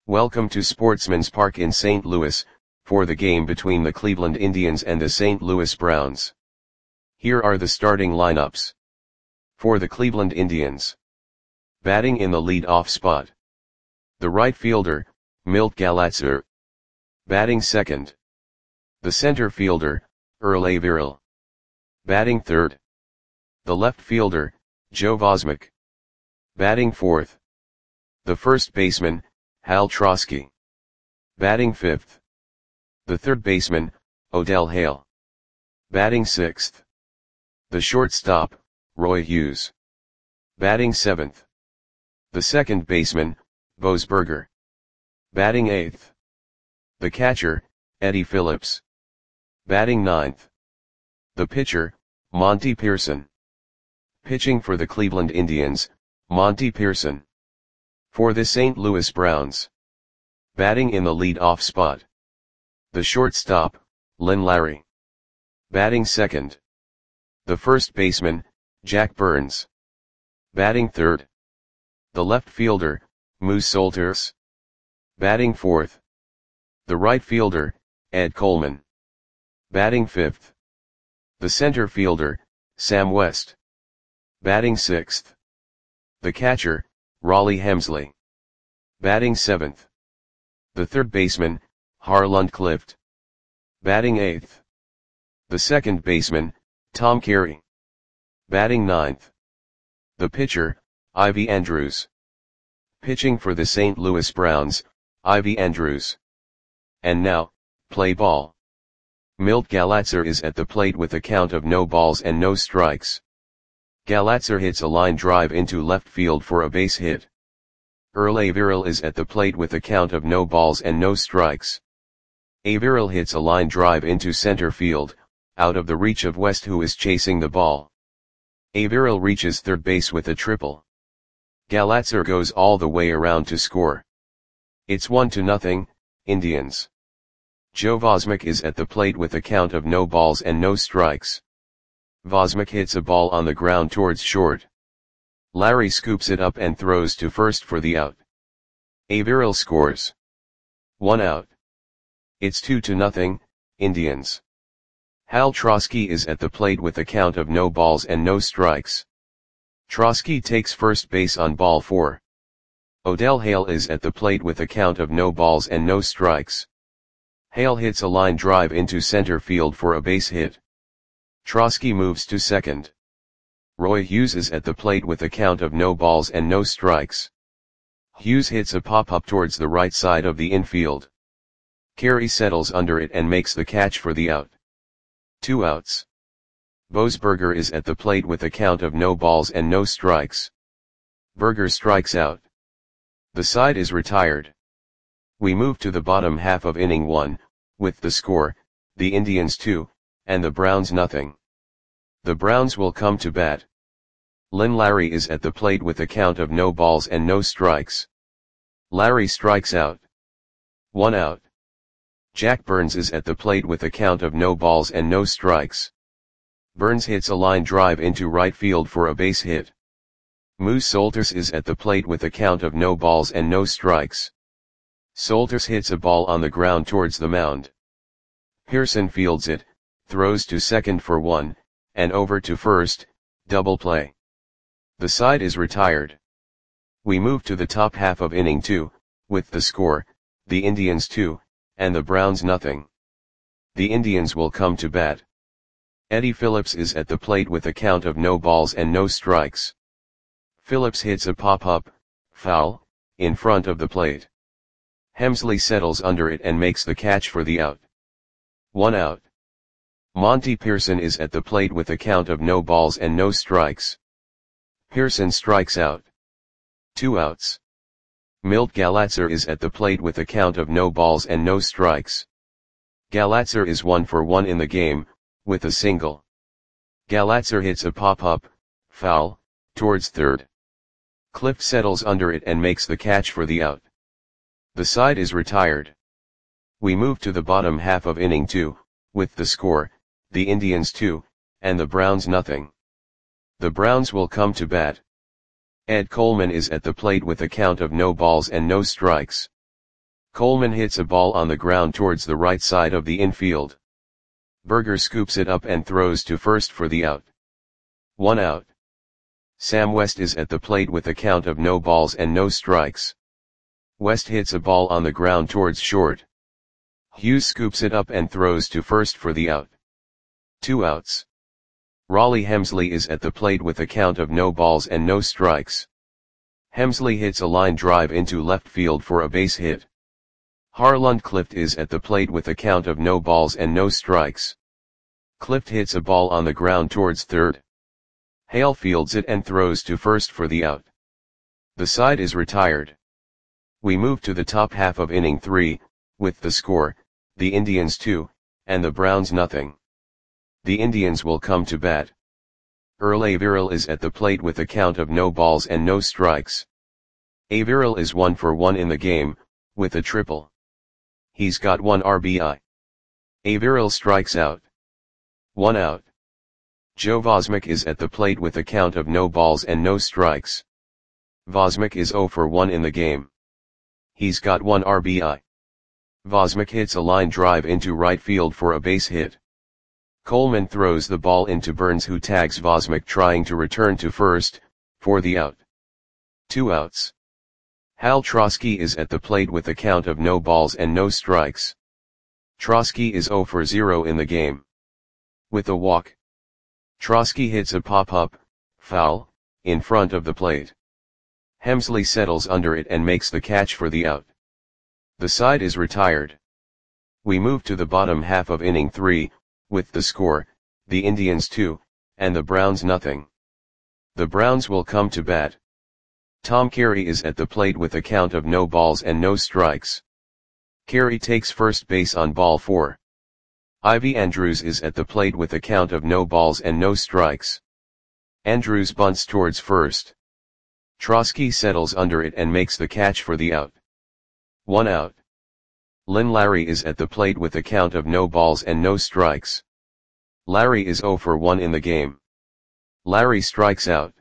Welcome to Sportsman's Park in St. Louis, for the game between the Cleveland Indians and the St. Louis Browns. Here are the starting lineups. For the Cleveland Indians. Batting in the lead-off spot. The right fielder, Milt Galatzer. Batting second. The center fielder, Earl Averill. Batting third. The left fielder, Joe Vosmek. Batting fourth. The first baseman, Hal Trosky. Batting fifth. The third baseman, Odell Hale. Batting sixth. The shortstop, Roy Hughes. Batting seventh. The second baseman, Bose Berger. Batting eighth. The catcher, Eddie Phillips. Batting ninth. The pitcher, Monty Pearson. Pitching for the Cleveland Indians, Monty Pearson. For the St. Louis Browns. Batting in the lead-off spot. The shortstop, Lynn Larry. Batting second. The first baseman, Jack Burns. Batting third. The left fielder, Moose Solters. Batting fourth. The right fielder, Ed Coleman. Batting fifth. The center fielder, Sam West. Batting sixth. The catcher, Rollie Hemsley. Batting seventh. The third baseman, Harlan Clift. Batting eighth. The second baseman, Tom Carey. Batting ninth. The pitcher, Ivy Andrews. Pitching for the St. Louis Browns, Ivy Andrews. And now, play ball. Milt Galatzer is at the plate with a count of no balls and no strikes. Galatzer hits a line drive into left field for a base hit. Earl Averill is at the plate with a count of no balls and no strikes. Averill hits a line drive into center field, out of the reach of West, who is chasing the ball. Averill reaches third base with a triple. Galatzer goes all the way around to score. It's 1-0, Indians. Joe Vosmek is at the plate with a count of no balls and no strikes. Vosmek hits a ball on the ground towards short. Larry scoops it up and throws to first for the out. Averill scores. 1 out. It's 2-0, Indians. Hal Trosky is at the plate with a count of no balls and no strikes. Trosky takes first base on ball 4. Odell Hale is at the plate with a count of no balls and no strikes. Hale hits a line drive into center field for a base hit. Trosky moves to second. Roy Hughes is at the plate with a count of no balls and no strikes. Hughes hits a pop-up towards the right side of the infield. Carey settles under it and makes the catch for the out. 2 outs. Bose Berger is at the plate with a count of no balls and no strikes. Berger strikes out. The side is retired. We move to the bottom half of inning 1, with the score, the Indians 2, and the Browns 0. The Browns will come to bat. Lynn Larry is at the plate with a count of no balls and no strikes. Larry strikes out. 1 out. Jack Burns is at the plate with a count of no balls and no strikes. Burns hits a line drive into right field for a base hit. Moose Solters is at the plate with a count of no balls and no strikes. Solters hits a ball on the ground towards the mound. Pearson fields it, throws to second for 1, and over to first, double play. The side is retired. We move to the top half of inning 2, with the score, the Indians 2, and the Browns 0. The Indians will come to bat. Eddie Phillips is at the plate with a count of no balls and no strikes. Phillips hits a pop-up, foul, in front of the plate. Hemsley settles under it and makes the catch for the out. 1 out. Monty Pearson is at the plate with a count of no balls and no strikes. Pearson strikes out. 2 outs. Milt Galatzer is at the plate with a count of no balls and no strikes. Galatzer is 1 for 1 in the game, with a single. Galatzer hits a pop-up, foul, towards third. Clift settles under it and makes the catch for the out. The side is retired. We move to the bottom half of inning 2, with the score, the Indians 2, and the Browns 0. The Browns will come to bat. Ed Coleman is at the plate with a count of no balls and no strikes. Coleman hits a ball on the ground towards the right side of the infield. Berger scoops it up and throws to first for the out. 1 out. Sam West is at the plate with a count of no balls and no strikes. West hits a ball on the ground towards short. Hughes scoops it up and throws to first for the out. 2 outs. Rollie Hemsley is at the plate with a count of no balls and no strikes. Hemsley hits a line drive into left field for a base hit. Harland Clift is at the plate with a count of no balls and no strikes. Clift hits a ball on the ground towards third. Hale fields it and throws to first for the out. The side is retired. We move to the top half of inning 3, with the score, the Indians 2, and the Browns nothing. The Indians will come to bat. Earl Averill is at the plate with a count of no balls and no strikes. Averill is 1 for 1 in the game, with a triple. He's got 1 RBI. Averill strikes out. 1 out. Joe Vosmick is at the plate with a count of no balls and no strikes. Vosmick is 0 for 1 in the game. He's got 1 RBI. Vosmick hits a line drive into right field for a base hit. Coleman throws the ball into Burns, who tags Vosmick trying to return to first, for the out. 2 outs. Hal Trosky is at the plate with a count of no balls and no strikes. Trosky is 0 for 0 in the game. With a walk, Trosky hits a pop-up, foul, in front of the plate. Hemsley settles under it and makes the catch for the out. The side is retired. We move to the bottom half of inning 3, with the score, the Indians 2, and the Browns nothing. The Browns will come to bat. Tom Carey is at the plate with a count of no balls and no strikes. Carey takes first base on ball 4. Ivy Andrews is at the plate with a count of no balls and no strikes. Andrews bunts towards first. Trosky settles under it and makes the catch for the out. 1 out. Lynn Larry is at the plate with a count of no balls and no strikes. Larry is 0 for 1 in the game. Larry strikes out.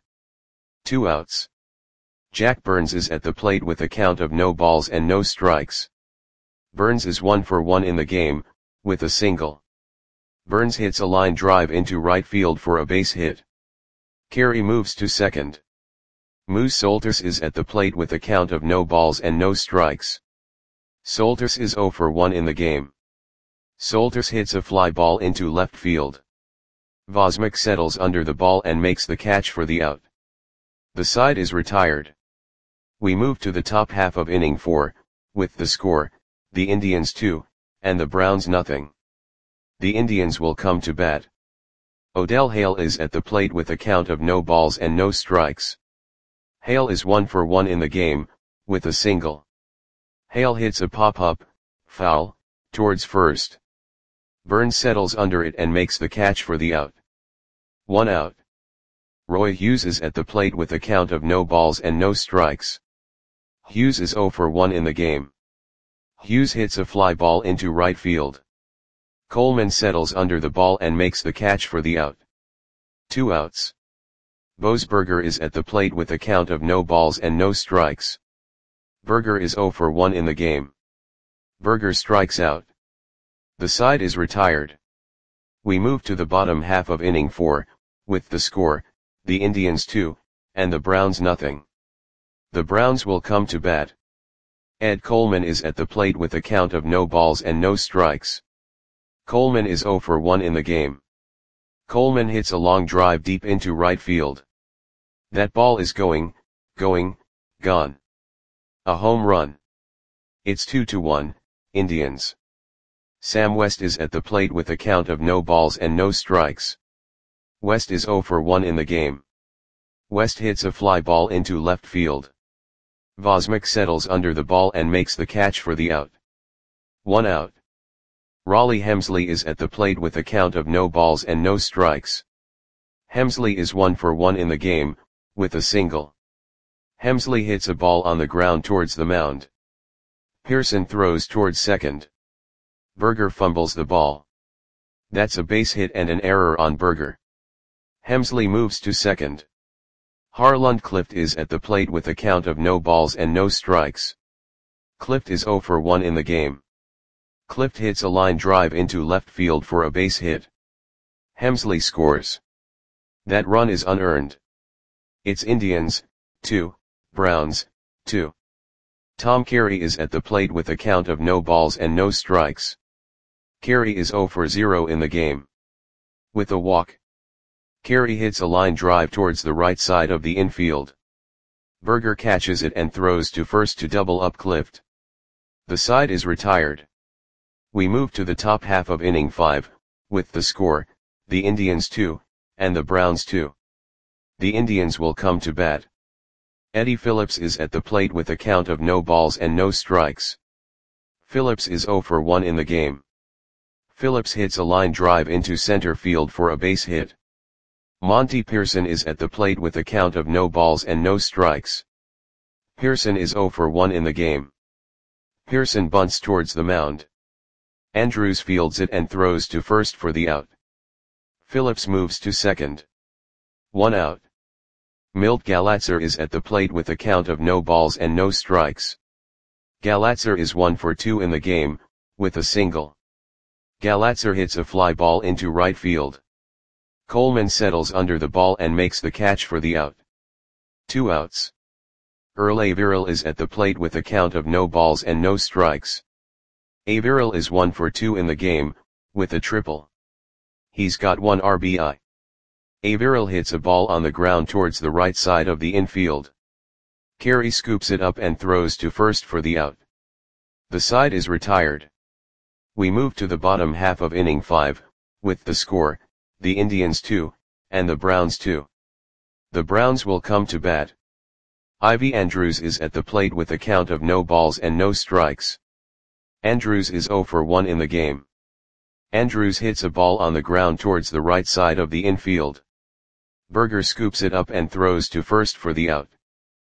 2 outs. Jack Burns is at the plate with a count of no balls and no strikes. Burns is 1 for 1 in the game, with a single. Burns hits a line drive into right field for a base hit. Carey moves to second. Moose Solters is at the plate with a count of no balls and no strikes. Solters is 0 for 1 in the game. Solters hits a fly ball into left field. Vosmick settles under the ball and makes the catch for the out. The side is retired. We move to the top half of inning 4, with the score, the Indians 2, and the Browns nothing. The Indians will come to bat. Odell Hale is at the plate with a count of no balls and no strikes. Hale is 1 for 1 in the game, with a single. Hale hits a pop-up, foul, towards first. Burns settles under it and makes the catch for the out. 1 out. Roy Hughes is at the plate with a count of no balls and no strikes. Hughes is 0 for 1 in the game. Hughes hits a fly ball into right field. Coleman settles under the ball and makes the catch for the out. 2 outs. Boasberger is at the plate with a count of no balls and no strikes. Berger is 0 for 1 in the game. Berger strikes out. The side is retired. We move to the bottom half of inning 4, with the score, the Indians 2, and the Browns nothing. The Browns will come to bat. Ed Coleman is at the plate with a count of no balls and no strikes. Coleman is 0 for 1 in the game. Coleman hits a long drive deep into right field. That ball is gone. A home run. It's 2-1, Indians. Sam West is at the plate with a count of no balls and no strikes. West is 0 for 1 in the game. West hits a fly ball into left field. Vosmick settles under the ball and makes the catch for the out. 1 out. Rollie Hemsley is at the plate with a count of no balls and no strikes. Hemsley is 1 for 1 in the game, with a single. Hemsley hits a ball on the ground towards the mound. Pearson throws towards second. Berger fumbles the ball. That's a base hit and an error on Berger. Hemsley moves to second. Harland Clift is at the plate with a count of no balls and no strikes. Clift is 0 for 1 in the game. Clift hits a line drive into left field for a base hit. Hemsley scores. That run is unearned. It's Indians, 2, Browns, 2. Tom Carey is at the plate with a count of no balls and no strikes. Carey is 0 for 0 in the game. With a walk. Carey hits a line drive towards the right side of the infield. Berger catches it and throws to first to double up Clift. The side is retired. We move to the top half of inning 5, with the score, the Indians 2, and the Browns 2. The Indians will come to bat. Eddie Phillips is at the plate with a count of no balls and no strikes. Phillips is 0 for 1 in the game. Phillips hits a line drive into center field for a base hit. Monty Pearson is at the plate with a count of no balls and no strikes. Pearson is 0 for 1 in the game. Pearson bunts towards the mound. Andrews fields it and throws to first for the out. Phillips moves to second. 1 out. Milt Galatzer is at the plate with a count of no balls and no strikes. Galatzer is 1 for 2 in the game, with a single. Galatzer hits a fly ball into right field. Coleman settles under the ball and makes the catch for the out. 2 outs. Earl Averill is at the plate with a count of no balls and no strikes. Averill is 1 for 2 in the game, with a triple. He's got 1 RBI. Averill hits a ball on the ground towards the right side of the infield. Carey scoops it up and throws to first for the out. The side is retired. We move to the bottom half of inning 5, with the score, the Indians 2, and the Browns 2. The Browns will come to bat. Ivy Andrews is at the plate with a count of no balls and no strikes. Andrews is 0 for 1 in the game. Andrews hits a ball on the ground towards the right side of the infield. Berger scoops it up and throws to first for the out.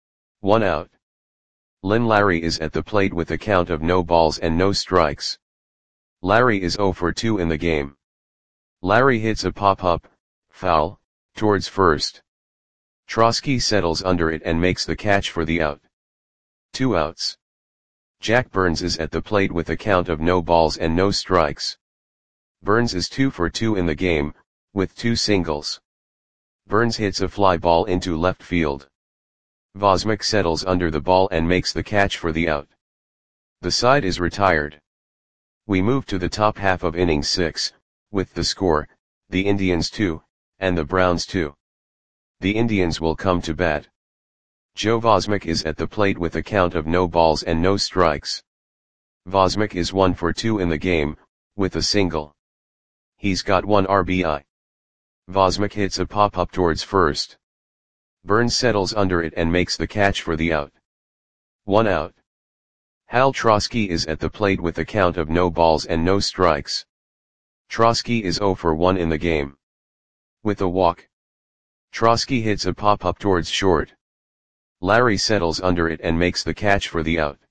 1 out. Lynn Larry is at the plate with a count of no balls and no strikes. Larry is 0 for 2 in the game. Larry hits a pop-up, foul, towards first. Trosky settles under it and makes the catch for the out. 2 outs. Jack Burns is at the plate with a count of no balls and no strikes. Burns is 2 for 2 in the game, with 2 singles. Burns hits a fly ball into left field. Vosmick settles under the ball and makes the catch for the out. The side is retired. We move to the top half of inning 6, with the score, the Indians 2, and the Browns 2. The Indians will come to bat. Joe Vosmick is at the plate with a count of no balls and no strikes. Vosmick is 1 for 2 in the game, with a single. He's got 1 RBI. Vosmick hits a pop-up towards first. Burns settles under it and makes the catch for the out. 1 out. Hal Trosky is at the plate with a count of no balls and no strikes. Trosky is 0 for 1 in the game. With a walk. Trosky hits a pop-up towards short. Larry settles under it and makes the catch for the out.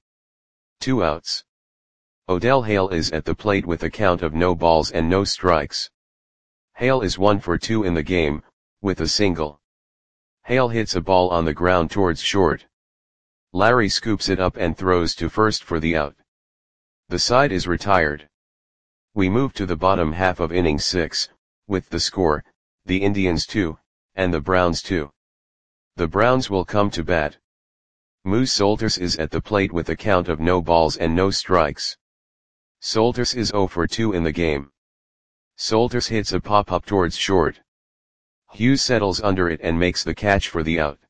2 outs. Odell Hale is at the plate with a count of no balls and no strikes. Hale is 1 for 2 in the game, with a single. Hale hits a ball on the ground towards short. Larry scoops it up and throws to first for the out. The side is retired. We move to the bottom half of inning 6, with the score, the Indians 2, and the Browns 2. The Browns will come to bat. Moose Solters is at the plate with a count of no balls and no strikes. Solters is 0 for 2 in the game. Solters hits a pop-up towards short. Hughes settles under it and makes the catch for the out.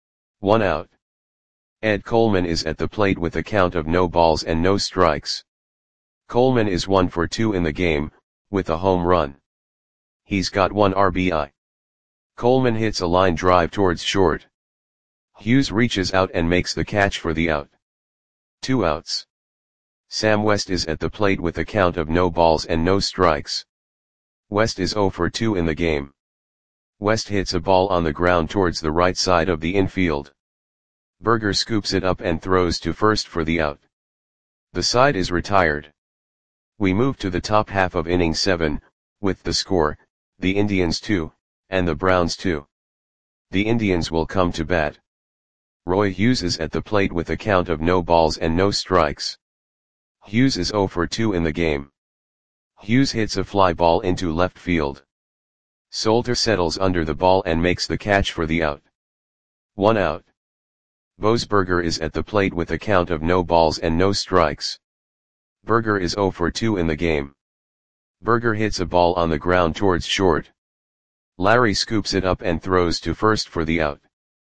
1 out. Ed Coleman is at the plate with a count of no balls and no strikes. Coleman is 1 for 2 in the game, with a home run. He's got 1 RBI. Coleman hits a line drive towards short. Hughes reaches out and makes the catch for the out. 2 outs. Sam West is at the plate with a count of no balls and no strikes. West is 0 for 2 in the game. West hits a ball on the ground towards the right side of the infield. Berger scoops it up and throws to first for the out. The side is retired. We move to the top half of inning 7, with the score, the Indians 2, and the Browns 2. The Indians will come to bat. Roy Hughes is at the plate with a count of no balls and no strikes. Hughes is 0 for 2 in the game. Hughes hits a fly ball into left field. Solter settles under the ball and makes the catch for the out. 1 out. Boasberger is at the plate with a count of no balls and no strikes. Berger is 0 for 2 in the game. Berger hits a ball on the ground towards short. Larry scoops it up and throws to first for the out.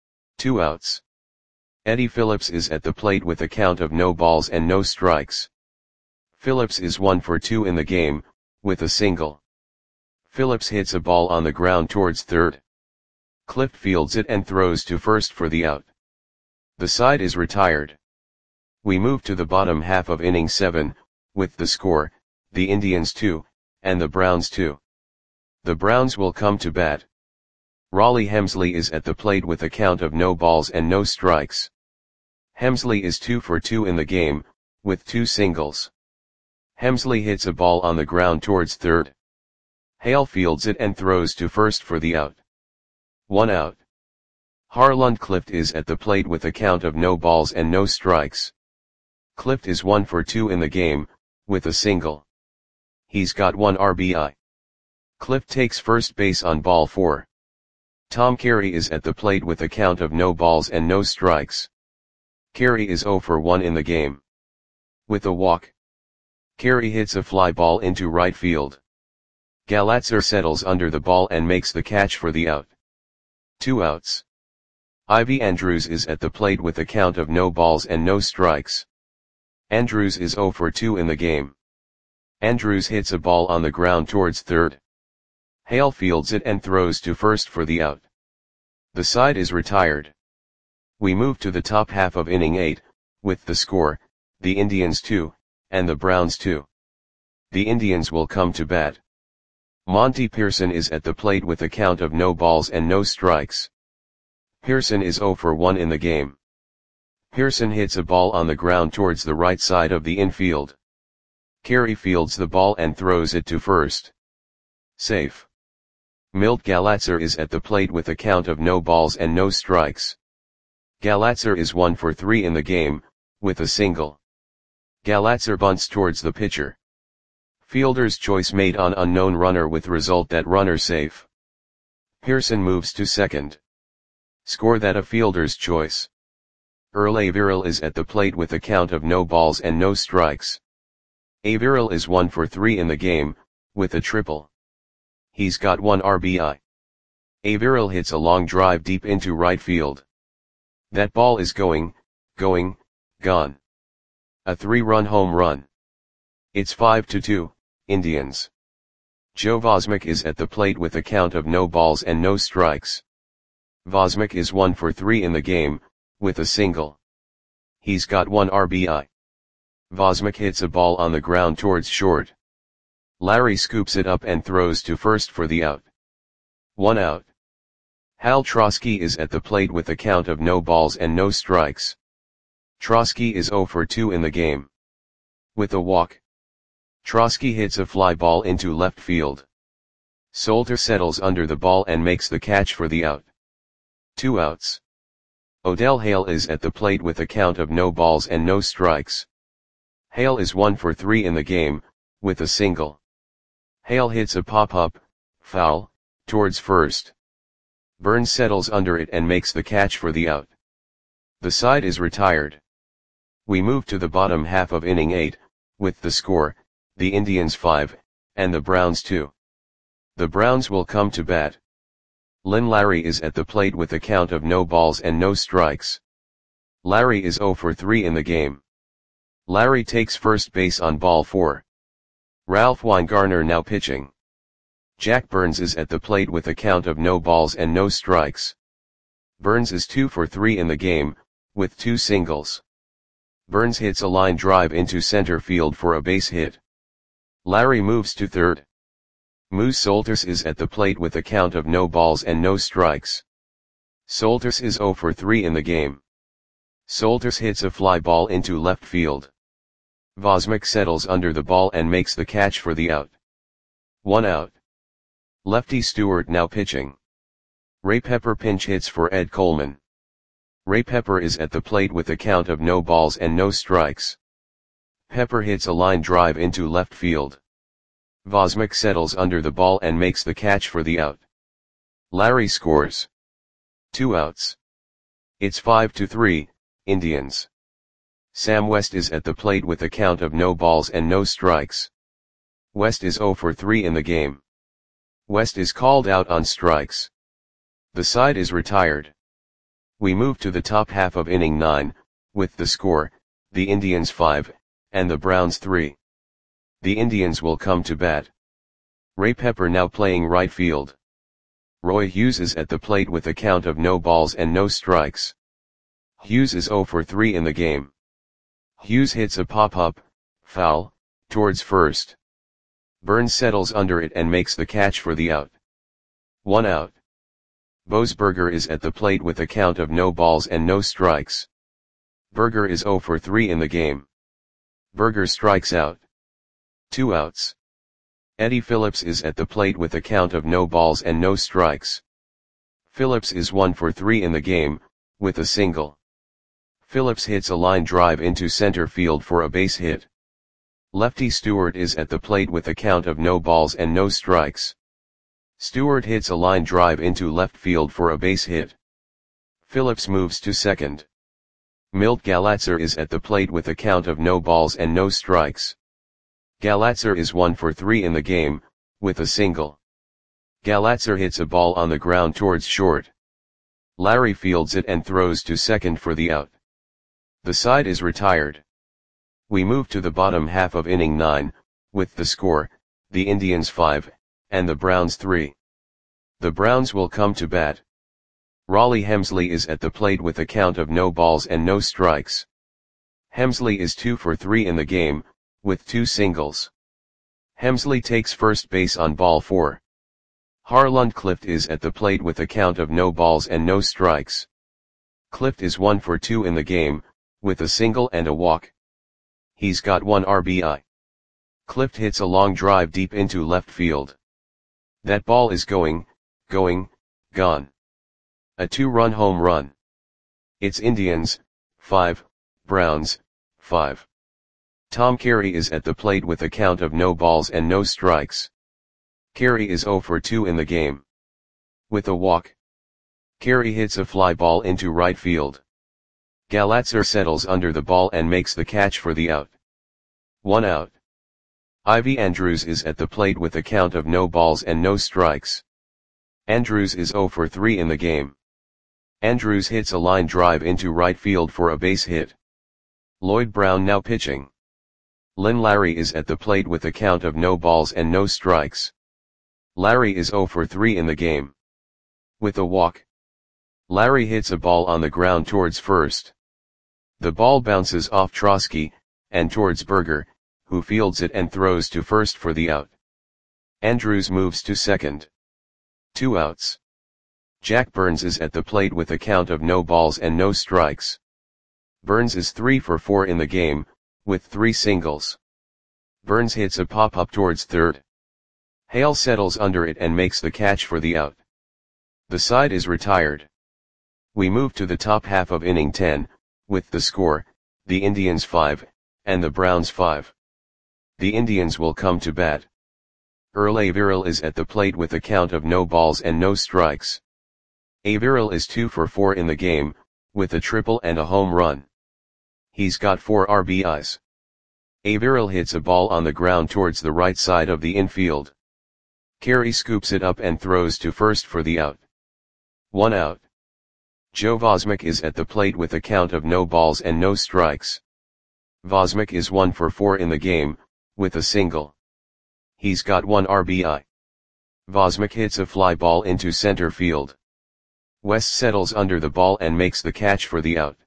2 outs. Eddie Phillips is at the plate with a count of no balls and no strikes. Phillips is 1 for 2 in the game, with a single. Phillips hits a ball on the ground towards third. Clift fields it and throws to first for the out. The side is retired. We move to the bottom half of inning 7, with the score, the Indians 2, and the Browns 2. The Browns will come to bat. Raleigh Hemsley is at the plate with a count of no balls and no strikes. Hemsley is 2 for 2 in the game, with 2 singles. Hemsley hits a ball on the ground towards third. Hale fields it and throws to first for the out. 1 out. Harland Clift is at the plate with a count of no balls and no strikes. Clift is 1 for 2 in the game, with a single. He's got 1 RBI. Clift takes first base on ball 4. Tom Carey is at the plate with a count of no balls and no strikes. Carey is 0 for 1 in the game. With a walk. Carey hits a fly ball into right field. Galatzer settles under the ball and makes the catch for the out. 2 outs. Ivy Andrews is at the plate with a count of no balls and no strikes. Andrews is 0 for 2 in the game. Andrews hits a ball on the ground towards third. Hale fields it and throws to first for the out. The side is retired. We move to the top half of inning 8, with the score, the Indians 2, and the Browns 2. The Indians will come to bat. Monty Pearson is at the plate with a count of no balls and no strikes. Pearson is 0 for 1 in the game. Pearson hits a ball on the ground towards the right side of the infield. Carey fields the ball and throws it to first. Safe. Milt Galatzer is at the plate with a count of no balls and no strikes. Galatzer is 1 for 3 in the game, with a single. Galatzer bunts towards the pitcher. Fielder's choice made on unknown runner with result that runner safe. Pearson moves to second. Score that a fielder's choice. Earl Averill is at the plate with a count of no balls and no strikes. Averill is 1 for 3 in the game, with a triple. He's got 1 RBI. Averill hits a long drive deep into right field. That ball is gone. A 3-run home run. It's 5-2, Indians. Joe Vosmick is at the plate with a count of no balls and no strikes. Vosmick is 1 for 3 in the game, with a single. He's got 1 RBI. Vosmick hits a ball on the ground towards short. Larry scoops it up and throws to first for the out. 1 out. Hal Trosky is at the plate with a count of no balls and no strikes. Trosky is 0 for 2 in the game. With a walk. Trosky hits a fly ball into left field. Solter settles under the ball and makes the catch for the out. 2 outs. Odell Hale is at the plate with a count of no balls and no strikes. Hale is 1 for 3 in the game, with a single. Hale hits a pop-up, foul, towards first. Burns settles under it and makes the catch for the out. The side is retired. We move to the bottom half of inning 8, with the score, the Indians 5, and the Browns 2. The Browns will come to bat. Lynn Larry is at the plate with a count of no balls and no strikes. Larry is 0 for 3 in the game. Larry takes first base on ball 4. Ralph Weingarner now pitching. Jack Burns is at the plate with a count of no balls and no strikes. Burns is 2 for 3 in the game, with 2 singles. Burns hits a line drive into center field for a base hit. Larry moves to third. Moose Solters is at the plate with a count of no balls and no strikes. Solters is 0 for 3 in the game. Solters hits a fly ball into left field. Vosmick settles under the ball and makes the catch for the out. 1 out. Lefty Stewart now pitching. Ray Pepper pinch hits for Ed Coleman. Ray Pepper is at the plate with a count of no balls and no strikes. Pepper hits a line drive into left field. Vosmic settles under the ball and makes the catch for the out. Larry scores. 2 outs. It's 5-3, Indians. Sam West is at the plate with a count of no balls and no strikes. West is 0 for 3 in the game. West is called out on strikes. The side is retired. We move to the top half of inning 9, with the score, the Indians 5, and the Browns 3. The Indians will come to bat. Ray Pepper now playing right field. Roy Hughes is at the plate with a count of no balls and no strikes. Hughes is 0 for 3 in the game. Hughes hits a pop-up, foul, towards first. Burns settles under it and makes the catch for the out. 1 out. Boasberger is at the plate with a count of no balls and no strikes. Berger is 0 for 3 in the game. Berger strikes out. 2 outs. Eddie Phillips is at the plate with a count of no balls and no strikes. Phillips is 1 for 3 in the game, with a single. Phillips hits a line drive into center field for a base hit. Lefty Stewart is at the plate with a count of no balls and no strikes. Stewart hits a line drive into left field for a base hit. Phillips moves to second. Milt Galatzer is at the plate with a count of no balls and no strikes. Galatzer is 1 for 3 in the game, with a single. Galatzer hits a ball on the ground towards short. Larry fields it and throws to second for the out. The side is retired. We move to the bottom half of inning 9, with the score, the Indians 5, and the Browns 3. The Browns will come to bat. Raleigh Hemsley is at the plate with a count of no balls and no strikes. Hemsley is 2 for 3 in the game, with 2 singles. Hemsley takes first base on ball 4. Harland Clift is at the plate with a count of no balls and no strikes. Clift is 1 for 2 in the game, with a single and a walk. He's got 1 RBI. Clift hits a long drive deep into left field. That ball is gone. A 2-run home run. It's Indians, 5, Browns, 5. Tom Carey is at the plate with a count of no balls and no strikes. Carey is 0 for 2 in the game. With a walk. Carey hits a fly ball into right field. Galatzer settles under the ball and makes the catch for the out. 1 out. Ivy Andrews is at the plate with a count of no balls and no strikes. Andrews is 0 for 3 in the game. Andrews hits a line drive into right field for a base hit. Lloyd Brown now pitching. Lynn Larry is at the plate with a count of no balls and no strikes. Larry is 0 for 3 in the game. With a walk. Larry hits a ball on the ground towards first. The ball bounces off Trosky, and towards Berger, who fields it and throws to first for the out. Andrews moves to second. 2 outs. Jack Burns is at the plate with a count of no balls and no strikes. Burns is 3 for 4 in the game, with 3 singles. Burns hits a pop-up towards third. Hale settles under it and makes the catch for the out. The side is retired. We move to the top half of inning 10, with the score, the Indians 5, and the Browns 5. The Indians will come to bat. Earl Averill is at the plate with a count of no balls and no strikes. Averill is 2 for 4 in the game, with a triple and a home run. He's got 4 RBIs. Averill hits a ball on the ground towards the right side of the infield. Carey scoops it up and throws to first for the out. 1 out. Joe Vosmic is at the plate with a count of no balls and no strikes. Vosmic is 1 for 4 in the game, with a single. He's got 1 RBI. Vosmic hits a fly ball into center field. West settles under the ball and makes the catch for the out.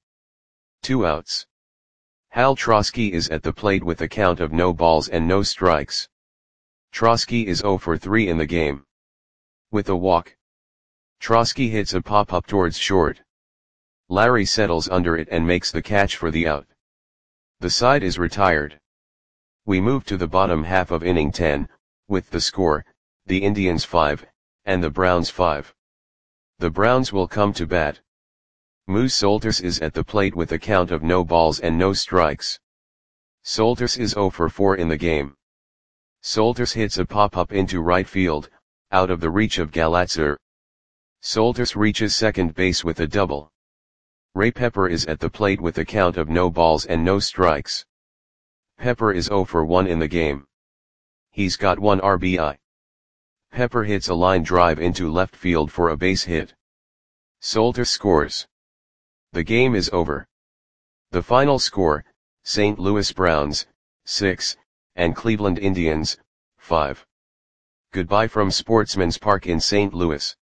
2 outs. Hal Trosky is at the plate with a count of no balls and no strikes. Trosky is 0 for 3 in the game. With a walk. Trosky hits a pop-up towards short. Larry settles under it and makes the catch for the out. The side is retired. We move to the bottom half of inning 10, with the score, the Indians 5, and the Browns 5. The Browns will come to bat. Moose Solters is at the plate with a count of no balls and no strikes. Solters is 0 for 4 in the game. Solters hits a pop-up into right field, out of the reach of Galatzar. Solters reaches second base with a double. Ray Pepper is at the plate with a count of no balls and no strikes. Pepper is 0 for 1 in the game. He's got 1 RBI. Pepper hits a line drive into left field for a base hit. Solters scores. The game is over. The final score, St. Louis Browns, 6, and Cleveland Indians, 5. Goodbye from Sportsman's Park in St. Louis.